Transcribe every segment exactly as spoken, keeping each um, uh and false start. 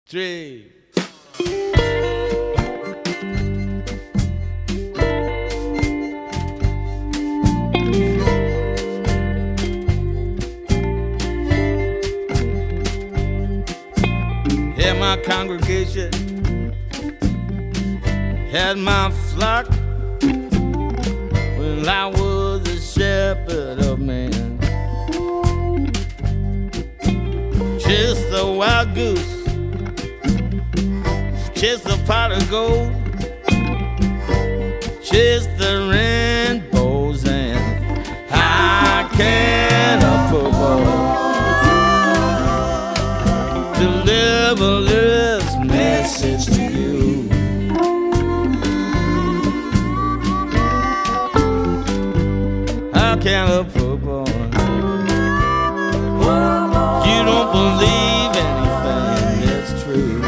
three. Had my congregation, had my flock when I was a shepherd of man. Just a wild goose, just a pot of gold, just the rainbows, and I can't afford to deliver this message to you. I can't afford, you don't believe anything that's true.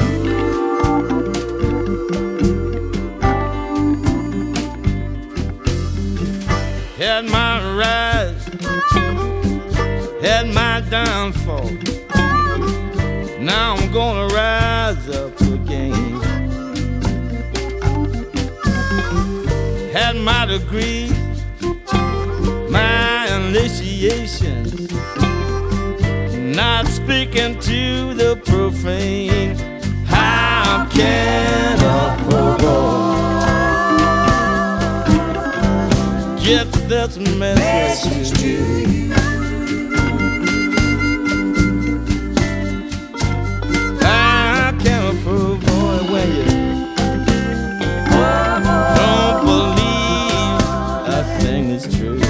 Had my rise, had my downfall. Now I'm gonna rise up again. Had my degrees, my initiations, not speaking to the profane. How can a poor get this message to you? I can't approve, boy, when you don't believe a thing is true.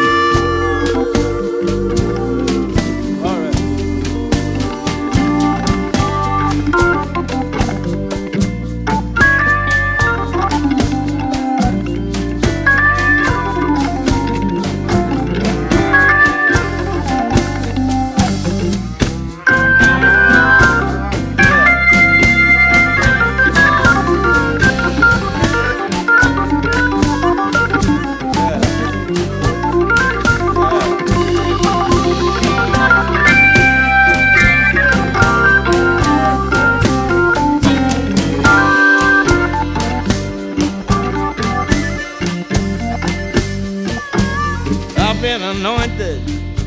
Been anointed,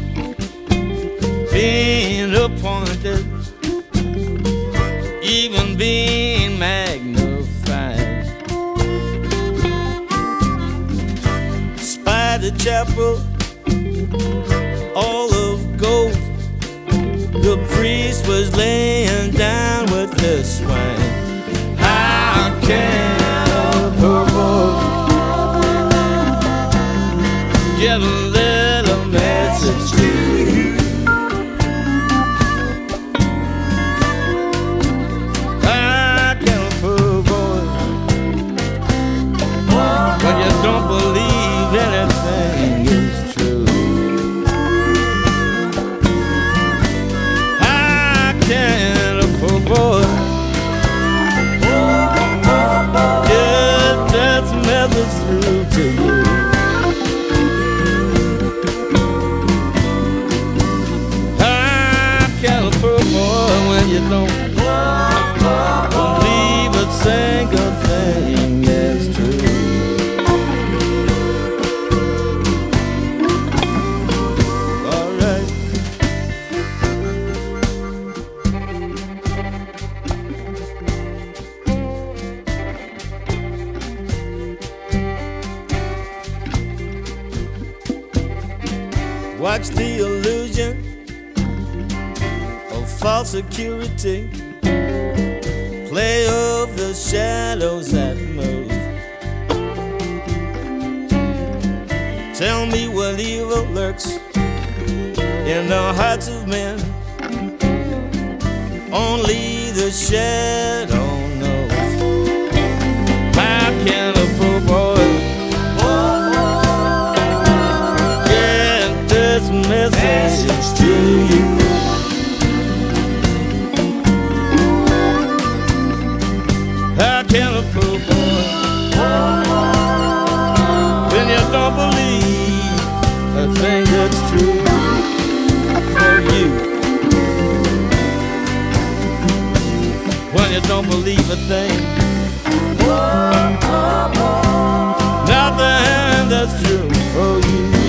being appointed, even being magnified. Spider chapel, all of gold. The priest was laying down with the swine. How can a purple get a little message to you? I can't prove, boy, when you don't believe anything is true. I can't prove, boy, get that message through to you. When you don't believe a single thing is true. All right. Watch the illusion, false security, play of the shadows that move. Tell me what evil lurks in the hearts of men. Only the shadow knows. How can a poor boy get this message to you? Can a poor boy, when you don't believe a thing that's true for you? when you don't believe a thing. Nothing that's true for you.